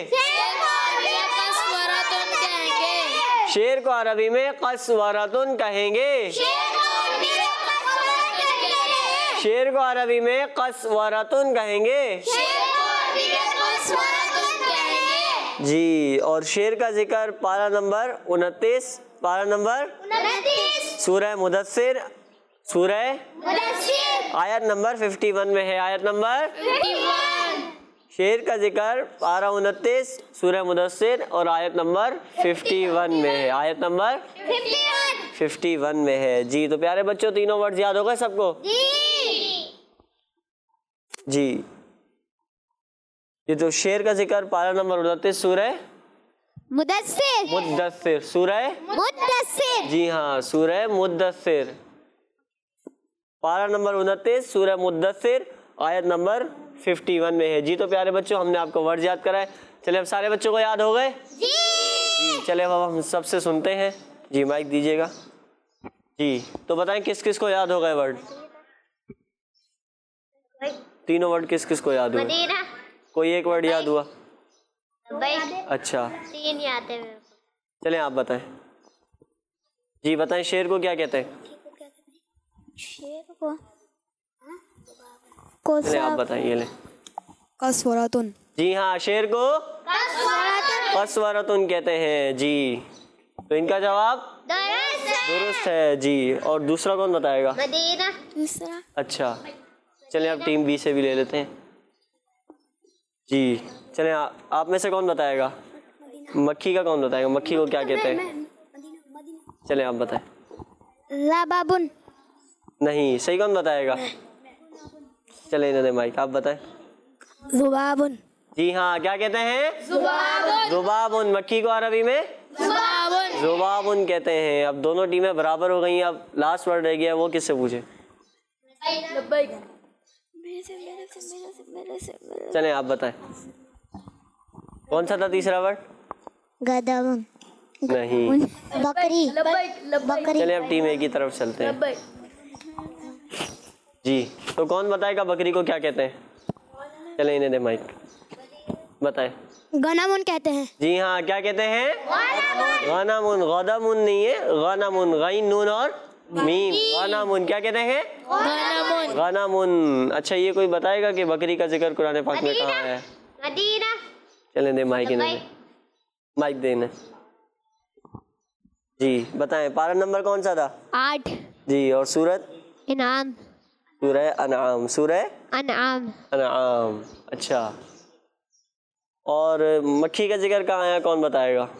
शेर को अरबी में कस्वरतुन कहेंगे। शेर को अरबी में कस्वरतुन कहेंगे जी। और शेर का जिक्र पारा नंबर 29, पारा नंबर सूरह मुदस्सिर, सूरह आयत नंबर 51 में है। आयत नंबर 51। शेर का जिक्र पारा 29 सूरह मुदस्सिर और आयत नंबर 51 में है। आयत नंबर 51 में है जी। तो प्यारे बच्चों, तीनों वर्ड याद हो गए सबको जी। ये तो शेर का जिक्र पारा नंबर 29 सूरह मुद्दस्सिर, सूरह मुद्दस्सिर जी हाँ, सूरह मुद्दस्सिर, पारा नंबर 29 सूरह मुद्दस्सिर, आयत नंबर 51 में है जी। तो प्यारे बच्चों, हमने आपको वर्ड याद कराए। चले अब सारे बच्चों को याद हो गए जी। चले अब हम सबसे सुनते हैं जी। माइक दीजिएगा जी। तो बताएं किस किस को याद हो गए वर्ड? तीनों वर्ड किस किस को याद हुआ? कोई एक वर्ड याद हुआ? अच्छा, 3 याद है। चलें आप बताएं जी। बताएं शेर को क्या कहते हैं? शेर को चलें आप बताइए। ले कस्वरतुन जी हाँ, शेर को कस्वरतुन कहते हैं जी। तो इनका जवाब दुरुस्त है जी। और दूसरा कौन बताएगा? दूसरा अच्छा, चलें अब टीम बी से भी ले लेते हैं जी। चलें आप में से कौन बताएगा? मक्खी का कौन बताएगा? मक्खी को क्या कहते हैं? चलें आप बताएं। लबाबुन नहीं, सही कौन बताएगा? चले इन्होंने माइक, आप बताएं। ज़ुबाबुन जी हाँ, क्या कहते हैं? ज़ुबाबुन। मक्खी को अरबी में ज़ुबाबुन कहते हैं। अब दोनों टीमें बराबर हो गई। अब लास्ट वर्ड रह गया, वो किससे पूछे? चलें आप बताएं। कौन सा था तीसरा वर्ड? गदबुन नहीं, बकरी चलें अब टीम ए की तरफ चलते हैं जी। तो कौन बताएगा बकरी को क्या कहते हैं? चलें इन्हें दे माइक, बताएं। गनामुन कहते हैं जी हाँ, क्या कहते हैं? गनामुन। गदामुन नहीं है, गनामुन, गैन नून और मीम। गनामुन क्या कहते हैं? गनामुन। अच्छा, ये कोई बताएगा कि बकरी का जिक्र कुरान पाक में कहाँ है? चलें दे माइक, इन्हें माइक देने जी। बताएं पारा नंबर कौन सा था? 8 जी। और सूरत? इनाम, सूरह अनआम, सूरह अनआम। अनआम। अच्छा, और मक्खी का जिक्र कहाँ है, कौन बताएगा?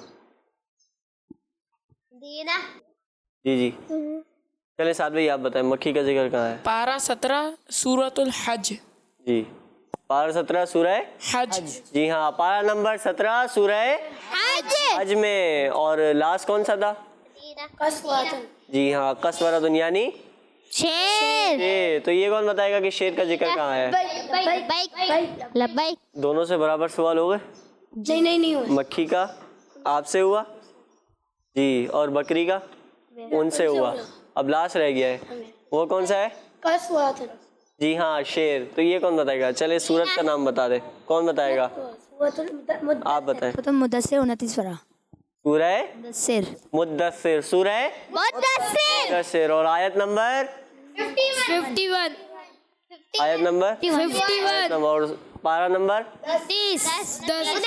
जी जी। चले साथ भाई आप बताएं, मक्खी का जिक्र कहाँ है? पारा 17 सूरतुल हज जी, पारा 17 सूरह हज जी हाँ, पारा नंबर 17 सूरह हज में। और लास्ट कौन सा था? जी हाँ, कस्वरतुन यानी शेर। तो ये कौन बताएगा कि शेर का जिक्र कहाँ है? लब्बैक। दोनों से बराबर सवाल हो गए। नहीं हुआ। मक्खी का आपसे हुआ जी, और बकरी का उनसे हुआ। अब लास्ट रह गया है, वो कौन सा है? कस्वरतुन जी हाँ, शेर। तो ये कौन बताएगा? चले सूरत का नाम बता दे, कौन बताएगा? आप बताएं। तो मुदस्सिर 29 पारा सूरह मुदस्सिर मुद्दस्सिर, सूरह मुद्दस्सिर। और आयत नंबर 51 आयत नंबर 51 और पारा नंबर 29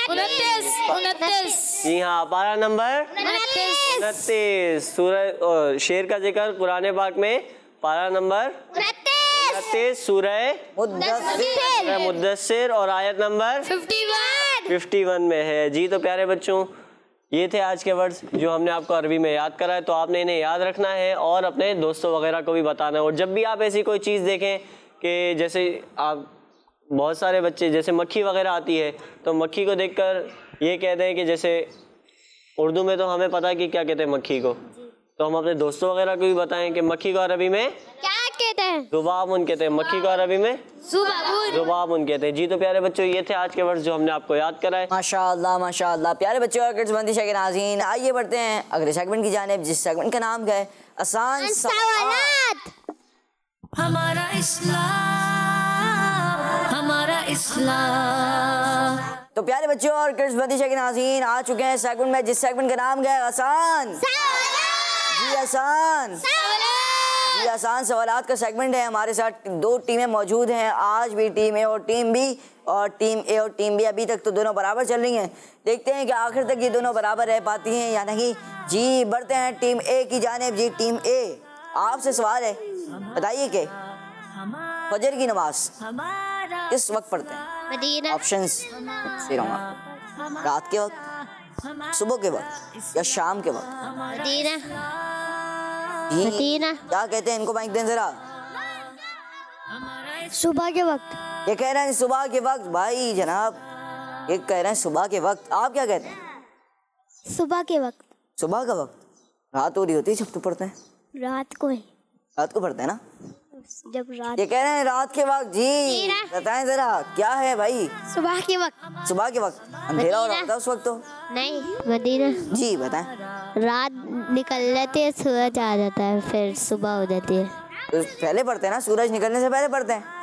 जी हाँ, पारा नंबर 29। सूरह शेर का जिक्र कुरान पाक में पारा नंबर 29 सूरह मुद्दस्सिर और आयत नंबर 51 में है जी। तो प्यारे बच्चों, ये थे आज के वर्ड्स जो हमने आपको अरबी में याद कराए। तो आपने इन्हें याद रखना है और अपने दोस्तों वगैरह को भी बताना है। और जब भी आप ऐसी कोई चीज़ देखें कि जैसे आप बहुत सारे बच्चे जैसे मक्खी वगैरह आती है, तो मक्खी को देखकर ये कहते हैं कि जैसे उर्दू में तो हमें पता है कि क्या कहते हैं मक्खी को, तो हम अपने दोस्तों वगैरह को भी बताएं कि मक्खी को अरबी में क्या कहते हैं? ज़ुबाबुन कहते हैं। मक्खी को अरबी में ज़ुबाबुन कहते हैं जी। तो प्यारे बच्चों, ये थे आज के वर्ड्स जो हमने आपको याद कराए। माशाअल्लाह माशाअल्लाह। प्यारे बच्चों और किड्स के नाज़रीन, आइए बढ़ते हैं अगले सेगमेंट की जानिब, जिस सेगमेंट का नाम है आसान सवालात। हमारा इस्लाम इस्लाम। तो प्यारे बच्चों और किड्स के नाज़रीन आ चुके हैं सेगमेंट में, जिस सेगमेंट का नाम है आसान। जी आसान, जी आसान सवालात का सेगमेंट है। हमारे साथ दो टीमें मौजूद हैं आज भी, टीम ए और टीम बी। और टीम ए और टीम बी अभी तक तो दोनों बराबर चल रही हैं। देखते हैं कि आखिर तक ये दोनों बराबर रह पाती हैं या नहीं। जी बढ़ते हैं टीम ए की जानिब। जी टीम ए, आपसे सवाल है, बताइए कि फजर की नमाज किस वक्त पढ़ते हैं? मदीना। ऑप्शंस दे रहा हूँ, रात के वक्त, सुबह के वक्त या शाम के वक्त? मदीना। जी, मदीना। क्या कहते हैं? इनको माइक दें जरा। सुबह के वक्त। ये कह रहे हैं सुबह के वक्त। भाई जनाब ये कह रहे हैं सुबह के वक्त, आप क्या कहते हैं? सुबह के वक्त। सुबह का वक्त? रात हो रही होती है जब तो पढ़ते हैं। रात को है, रात को पढ़ते हैं ना? जब रात। ये कह रहे हैं रात के वक्त। जी बताएं जरा क्या है भाई? सुबह के वक्त। सुबह के वक्त अंधेरा हो रहा होता है उस वक्त तो? नहीं, मदीना। जी बताएं। रात निकल जाती है, सूरज आ जाता है, फिर सुबह हो जाती है। तो पहले पढ़ते हैं ना, सूरज निकलने से पहले पढ़ते हैं।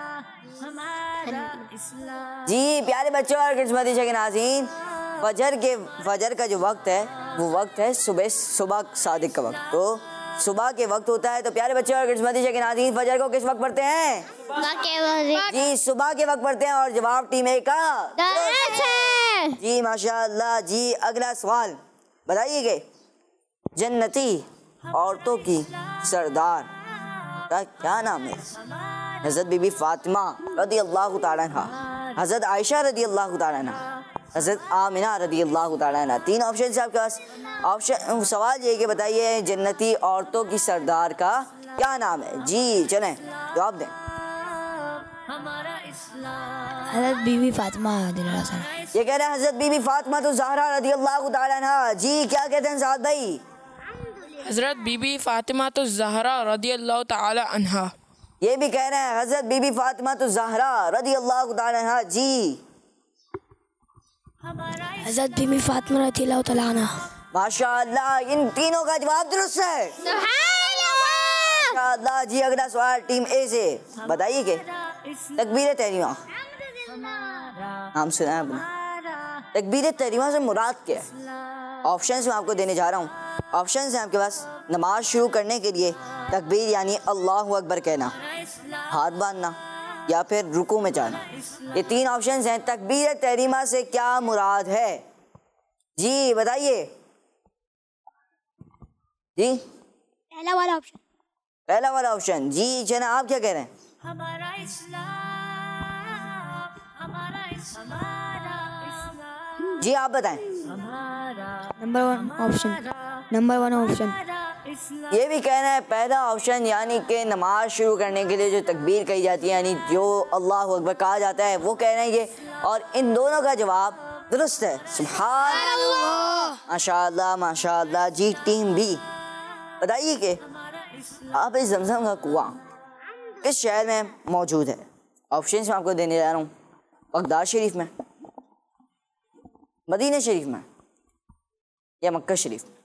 जी प्यारे बच्चों और किस्मती के नाज़रीन, फजर का जो वक्त है वो वक्त है सुबह सादिक का वक्त। तो सुबह के वक्त होता है। तो प्यारे बच्चों और किस्मती के नाज़रीन, फजर को किस वक्त पढ़ते हैं? जी सुबह के वक्त पढ़ते हैं। और जवाब टीम ए का जी माशाअल्लाह। जी अगला सवाल बताइए कि जन्नती औरतों की सरदार का क्या नाम है? हज़रत बीबी फातिमा रदी अल्लाह तआला अन्हा, हज़रत आयशा रदी अल्लाह तआला अन्हा, हज़रत आमिना रदी अल्लाह तआला अन्हा। तीन ऑप्शन है आपके पास। ऑप्शन सवाल ये कि बताइए जन्नती औरतों की सरदार का क्या नाम है? जी चलें जवाब दें। हज़रत बीबी फातिमा। ये कह रहे हैं हज़रत बीबी फातिमा तो ज़हरा रदी अल्लाह तआला अन्हा। जी क्या कहते हैं साद भाई? हजरत बीबी फातिमा तो ज़हरा रदी अल्लाह ताला अन्हा। ये भी कह रहे हैं हज़रत बीबी फातिमा तो ज़हरा रदी अल्लाह तआला अन्हा। जी हज़रत बीबी फातिमा रज़ी अल्लाह तआला अन्हा। माशाअल्लाह, इन तीनों का जवाब दुरुस्त है। माशाअल्लाह। जी अगला सवाल टीम ए से बताइए कि तकबीर तहरीमा नाम सुना है आपने? तकबीर तहरीमा से मुराद क्या है? ऑप्शंस मैं आपको देने जा रहा हूँ। ऑप्शंस हैं आपके पास। नमाज शुरू करने के लिए तकबीर यानी अल्लाहु अकबर कहना, हाथ बांधना या फिर रुकू में जाना। ये तीन ऑप्शंस हैं। तकबीर तहरीमा से क्या मुराद है? जी बताइए। जी पहला वाला ऑप्शन। पहला वाला ऑप्शन। जी जना आप क्या कह रहे हैं? जी आप बताएं। Number one option. Number one option. ये भी कहना है पहला ऑप्शन, यानी कि नमाज शुरू करने के लिए जो तकबीर कही जाती है यानी जो अल्लाहु अकबर कहा जाता है वो कह रहे हैं ये। और इन दोनों का जवाब दुरुस्त है। सुभान अल्लाह, माशाअल्लाह माशाअल्लाह। जी टीम बी बताइए कि आप इस जमजम का कुआं किस शहर में मौजूद है? ऑप्शंस मैं आपको देने जा रहा हूँ। बगदाद शरीफ में, मदीना शरीफ में या मक्का शरीफ में?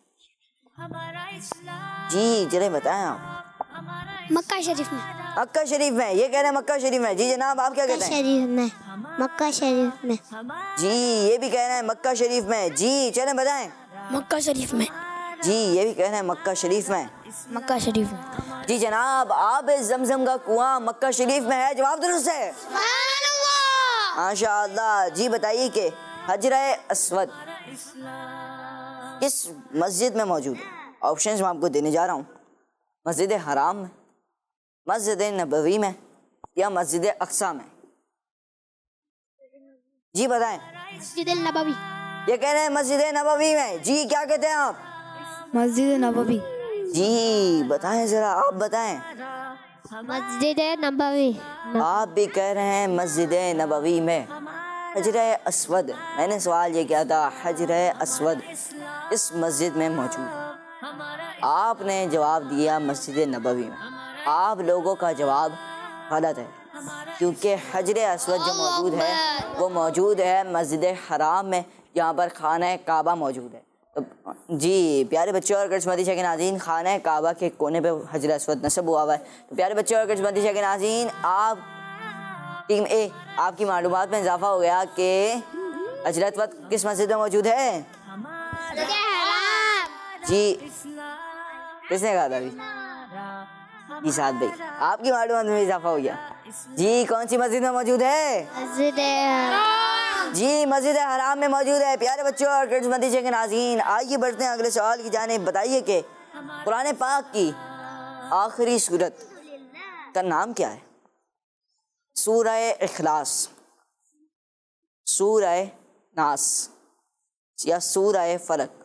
जी चले बताएं आप। मक्का शरीफ में। मक्का शरीफ में। ये कह रहे हैं मक्का शरीफ में। जी जनाब आप क्या कहते हैं? शरीफ में। मक्का शरीफ में। जी ये भी कह रहे हैं मक्का शरीफ में। जी चले बताएं। मक्का शरीफ में। जी ये भी कह रहे हैं मक्का शरीफ में। मक्का शरीफ में। जी जनाब आप इस जमजम का कुआं मक्का शरीफ में है। जवाब दुरुस्त है। माशाअल्लाह। जी बताइए कि हजरा अस्वद किस मस्जिद में मौजूद है? ऑप्शंस मैं आपको देने जा रहा हूँ। मस्जिद हराम में, मस्जिद नबवी में या मस्जिद अक्सा में? जी बताएं। मस्जिद नबवी। ये कह रहे हैं मस्जिद नबवी में। जी क्या कहते हैं आप? मस्जिद नबवी। जी बताएं जरा आप बताएं। मस्जिद नबवी। आप भी कह रहे हैं मस्जिद नबवी में। हजर अस्वद, मैंने सवाल ये किया था हजर अस्वद इस मस्जिद में मौजूद है। आपने जवाब दिया मस्जिद नबवी में। आप लोगों का जवाब गलत है क्योंकि हजर अस्वद जो मौजूद है वो मौजूद है मस्जिद हराम में, जहाँ पर खाना काबा मौजूद है। तो जी प्यारे बच्चों और किस्मती के नाज़रीन, खाना काबा के कोने पे हजर अस्वद नस्ब हुआ हुआ है। तो प्यारे बच्चों और किस्मती के नाज़रीन, आप टीम ए, आपकी मालूमात में इजाफा हो गया कि हजरत वक्त किस मस्जिद में मौजूद है? जी, किसने कहा था अभी? जी साद भाई, आपकी मालूमात में इजाफा हो गया। जी, कौन सी मस्जिद में मौजूद है? जी, मस्जिद हराम में मौजूद है। प्यारे बच्चों और किड्स मदीजे के नाज़रीन, आइए बढ़ते हैं अगले सवाल की जानिब। बताइए कि कुरान पाक की आखिरी सूरत का नाम क्या है? सूरह इखलास, सूरह नास या सूरह फलक?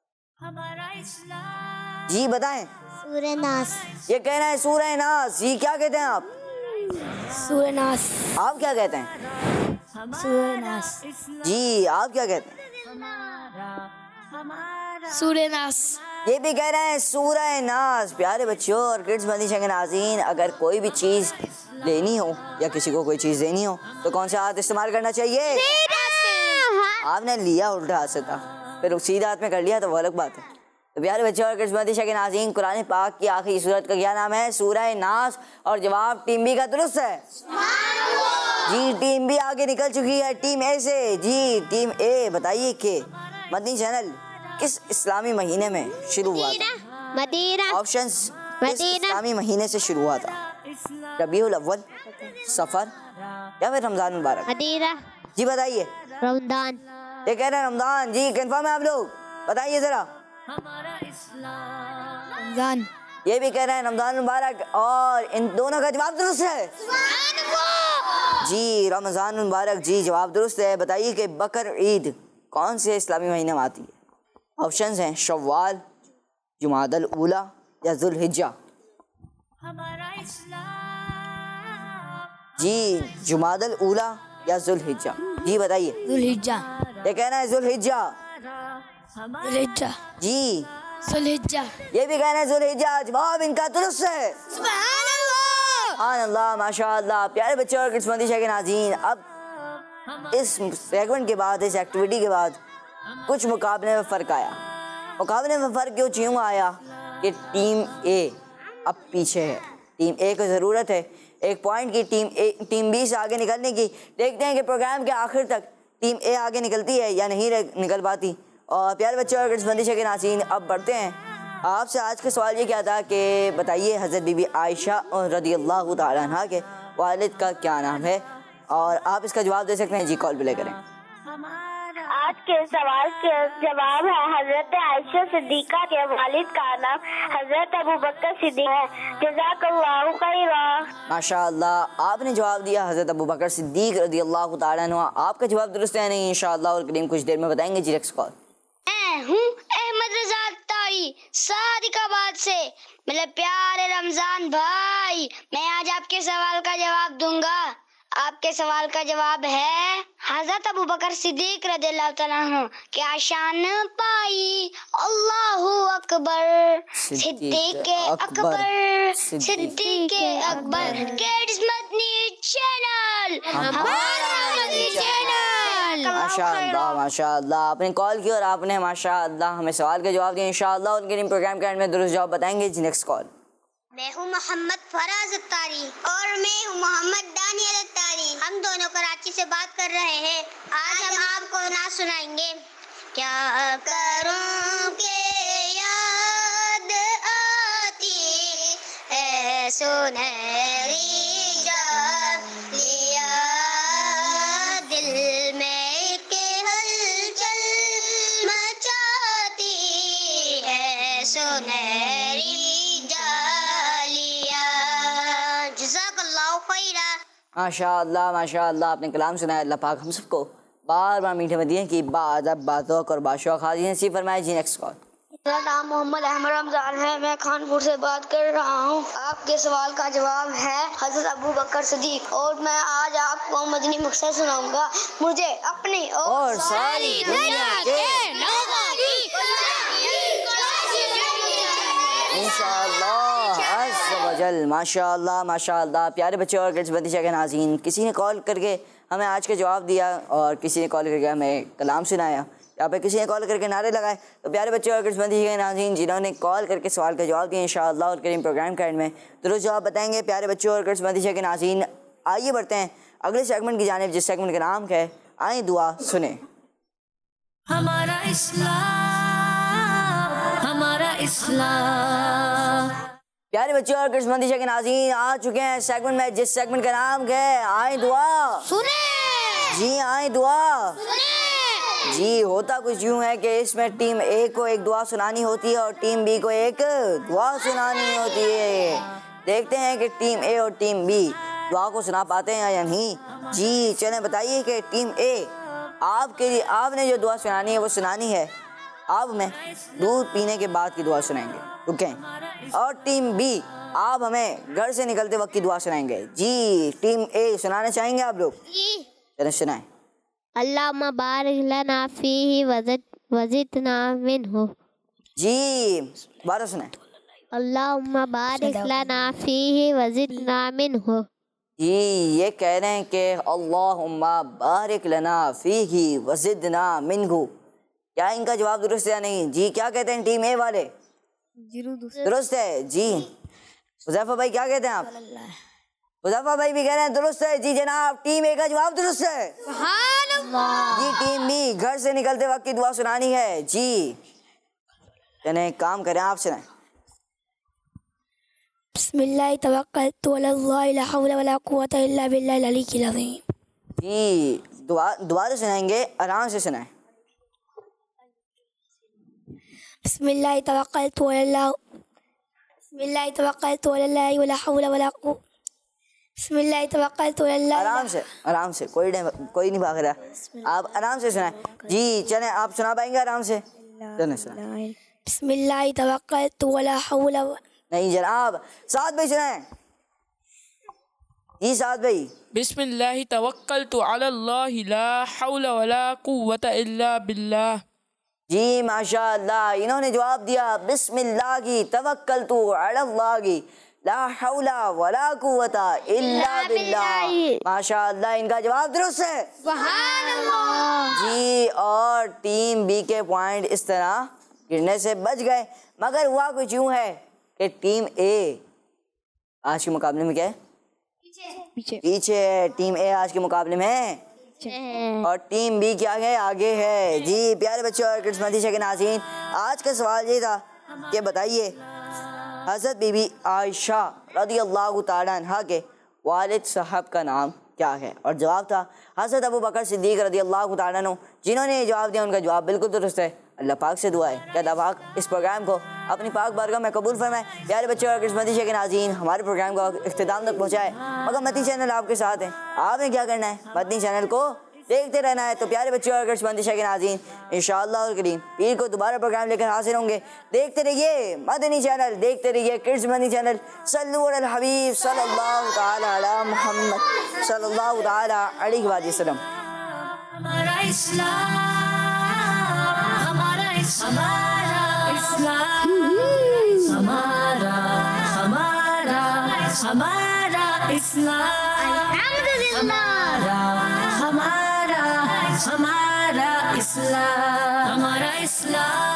जी बताएं। सूरह नास। ये कह रहे हैं सूरह नास। जी, क्या कहते हैं आप? सूरह नास। आप क्या कहते हैं? सूरह नास। जी, आप क्या कहते हैं? सूरह नास। ये भी कह रहे हैं सूरह नास। प्यारे बच्चों और किड्स मदीजे के नाज़रीन, अगर कोई भी चीज़ लेनी हो या किसी को कोई चीज़ देनी हो तो कौन सा हाथ इस्तेमाल करना चाहिए? आपने लिया उल्टा हाथ से था, फिर सीधा हाथ में कर लिया तो वो अलग बात है। तो प्यारे बच्चों और किड्स मदीजे के नाज़रीन, कुरान पाक की आखिरी सूरत का क्या नाम है? सूरह नास। और जवाब टीम बी का दुरुस्त है। जी, टीम बी आगे निकल चुकी है टीम ए से। जी, टीम ए बताइए कि मदनी चैनल किस इस्लामी महीने में शुरू हुआ था? मदीना। ऑप्शंस किस इस्लामी महीने से शुरू हुआ था? रबीउल अव्वल, सफर या फिर रमजान मुबारक? मदीना। जी बताइए। रमजान। ये कह रहे हैं रमजान। जी, कंफर्म है आप लोग? बताइए जरा। रमजान। ये भी कह रहे हैं रमजान मुबारक, और इन दोनों का जवाब दुरुस्त है। जी, रमजान मुबारक। जी, जवाब दुरुस्त है। बताइए कि बकर ईद कौन से इस्लामी महीने में आती है? ऑप्शंस हैं शव्वाल, जुमादल ऊला या जुल्हिज्जा। जी, जुमादल ऊला या जुल्हिज्जा? जी बताइए। जुल्हिज्जा। ये कहना है जुल्हिज्जा। जुल्हिज्जा। जी, जुल्हिज्जा। ये भी कहना है जुल्हिज्जा। जवाब इनका दुरुस्त है। सुभान अल्लाह, माशाअल्लाह। प्यारे बच्चों और किड्स मदीजे के नाज़रीन, अब इस सेगमेंट के बाद, इस एक्टिविटी के बाद कुछ मुकाबले में फ़र्क आया। मुकाबले में फ़र्क क्यों आया कि टीम ए अब पीछे है। टीम ए को ज़रूरत है एक पॉइंट की टीम बी से आगे निकलने की। देखते हैं कि प्रोग्राम के आखिर तक टीम ए आगे निकलती है या नहीं निकल पाती। और प्यारे बच्चों और किड्स मदीजे के नाज़रीन, अब बढ़ते हैं। आपसे आज का सवाल ये क्या था कि बताइए हज़रत बीबी आयशा रज़ियल्लाहु तआला अन्हा के वालिद का क्या नाम है? और आप इसका जवाब दे सकते हैं। जी, कॉल प्ले करें। आज के सवाल के जवाब है हजरत आयशा सिद्दीका के वालिद का नाम हजरत अबू बकर सिद्दीक है। जज़ाकल्लाहु खैरा। माशाअल्लाह, आपने जवाब दिया हजरत अबू बकर सिद्दीक रज़ियल्लाहु तआला अन्हु। आपका जवाब दुरुस्त है नहीं, इंशाअल्लाह और करीम कुछ देर में बताएंगे। जी, नेक्स्ट कॉल। मैं हूँ अहमद रज़ा तारी सादिकाबाद से। मेरे प्यारे रमजान भाई, मैं आज आपके सवाल का जवाब दूंगा। आपके सवाल का जवाब है हजरत अबू बकर सिद्दीक रज़ियल्लाहु तआला अन्हु क्या शान पाई। अल्लाहू अकबर। सिद्दीक अकबर, सिद्दीक अकबर। किड्स मदनी चैनल, हमारा मदनी चैनल। माशाअल्लाह, माशाअल्लाह। आपने कॉल की और आपने माशाअल्लाह हमें सवाल का जवाब दिया। इंशाअल्लाह और करीम प्रोग्राम के एंड में दुरुस्त जवाब बताएंगे। जी, नेक्स्ट कॉल। मैं हूँ मोहम्मद फराज अत्तारी और मैं हूँ मोहम्मद दानियल अत्तारी। हम दोनों कराची से बात कर रहे हैं। आज हम आपको नात सुनाएंगे। क्या करूँ के याद आती है सुनहरी जालिया, दिल में के हलचल मचाती है सुनहरी माशाअल्लाह, माशाअल्लाह। आपने कलाम सुनाया। अल्लाह पाक हम सबको बार बार मीठे मदीने की बाअदब, बाज़ौक़ और बाशौक़ हाज़िरी नसीब फरमाए। जी, नेक्स्ट कॉल। मेरा नाम मोहम्मद अहमद रमज़ान है। मैं खानपुर से बात कर रहा हूँ। आपके सवाल का जवाब है हज़रत अबू बकर सिद्दीक। और मैं आज आपको मदनी मकसद सुनाऊंगा। मुझे अपनी और सारी दुनिया के इंशाअल्लाह अज़्ज़ व जल। माशाअल्लाह, माशाअल्लाह। प्यारे बच्चे और किड्स मदीजे के नाज़रीन, किसी ने कॉल करके हमें आज का जवाब दिया और किसी ने कॉल करके हमें कलाम सुनाया, या फिर किसी ने कॉल करके नारे लगाए। तो प्यारे बच्चे और किड्स मदीजे के नाज़रीन, जिन्होंने कॉल करके सवाल का जवाब दिया, इंशाअल्लाह और करीम प्रोग्राम के एंड में दुरुस्त जवाब बताएंगे। प्यारे बच्चों और किड्स मदीजे के नाज़रीन, आइए बढ़ते हैं अगले सेगमेंट की जानिब, जिस सेगमेंट का नाम है आए दुआ सुने। हमारा इस्लाम, हमारा इस्लाम। प्यारे बच्चों और किस्मती के नाज़रीन, आ चुके हैं सेगमेंट में, जिस सेगमेंट का नाम है आए दुआ सुने। जी आए दुआ सुने। जी। होता कुछ यूँ है कि इसमें टीम ए को एक दुआ सुनानी होती है और टीम बी को एक दुआ सुनानी होती है। देखते हैं कि टीम ए और टीम बी दुआ को सुना पाते हैं या नहीं। जी चलें बताइए कि टीम ए आपके लिए, आपने जो दुआ सुनानी है वो सुनानी है आप हमें दूध पीने के बाद की दुआ सुनाएंगे, रुकें। और टीम बी आप हमें घर से निकलते वक्त की दुआ सुनाएंगे। जी टीम ए सुनाना चाहेंगे आप लोग? चलें सुनाएं। अल्लाहुम्मा बारिक लना फीही वज़िदना मिन्हु। जी दोबारा सुनाएं। अल्लाहुम्मा बारिक लना फीही वज़िदना मिन्हु। जी ये कह रहे हैं कि अल्लाहुम्मा बारिक लना फीही वज़िदना मिन्हु। क्या इनका जवाब दुरुस्त है या नहीं? जी क्या कहते हैं टीम ए वाले? दुरुस्त है जी। हुज़ैफा भाई क्या कहते हैं आप? हुज़ैफा भाई भी कह रहे हैं दुरुस्त है जी जनाब, टीम ए का जवाब दुरुस्त है। जी टीम बी घर से निकलते वक्त की दुआ सुनानी है। जी यानी काम करें, आप सुनाएं। बिस्मिल्लाह तवक्कलतु अलल्लाह ला हौला वला कुव्वता इल्ला बिल्लाहिल अलीय्यिल अज़ीम। जी दोबारा सुनाएंगे, आराम से सुनाएं। बिस्मिल्लाह तवक्कलतु अलल्लाह वला हौला वला कुव्वता। बिस्मिल्लाह तवक्कलतु अलल्लाह। आराम से कोई नहीं भाग रहा, आप आराम से सुनाएं। जी चलें, आप सुना पाएंगे आराम से? चलें सुनाएं। बिस्मिल्लाह तवक्कलतु वला हौला। नहीं जनाब, साथ भाई सुनाएं। जी साथ भाई। बिस्मिल्लाहि तवक्कलतु अलल्लाहि ला हौला वला कुव्वता इल्ला बिल्लाह। जी माशाअल्लाह, इन्होंने जवाब दिया बिस्मिल्लाहि तवक्कलतु अलल्लाहि ला हौला वला कुव्वता इल्ला बिल्लाह। माशाअल्लाह, इनका जवाब दुरुस्त है। जी और टीम बी के पॉइंट इस तरह गिरने से बच गए, मगर हुआ कुछ यूँ है कि टीम ए आज के मुकाबले में क्या है? पीछे। टीम ए आज के मुकाबले में और टीम बी क्या है? आगे है। जी प्यारे बच्चों और किस्मती के नाज़रीन, आज का सवाल ये था कि बताइए हज़रत बीबी आयशा रज़ियल्लाहु ताला अन्हा के वालिद साहब का नाम क्या है? और जवाब था हज़रत अबू बकर सिद्दीक़ रज़ियल्लाहु ताला अन्हु। जिन्होंने ये जवाब दिया उनका जवाब बिल्कुल दुरुस्त है। अल्लाह पाक से दुआ है कि अल्लाह पाक इस प्रोग्राम को अपनी पाक बारगाह में कबूल फरमाए। प्यारे बच्चों और किस्मती के नाज़रीन, हमारे प्रोग्राम को इख्तिताम तक पहुँचाए, मगर मदनी चैनल आपके साथ है। आपने क्या करना है? मदनी चैनल को देखते रहना है। तो प्यारे बच्चों और किस्मती के नाज़रीन, इंशाअल्लाह करीम पीर को दोबारा प्रोग्राम लेकर हाजिर होंगे। देखते रहिए मदनी चैनल, देखते रहिए किड्स मदनी चैनल। सल्लु अलल हबीब सल्लल्लाहु ताला अला मुहम्मद सल्लल्लाहु ताला अलैहि वसल्लम। हमारा इस्लाम, हमारा इस्लाम, हमारा इस्लाम, हमारा इस्लाम, हमारा इस्लाम।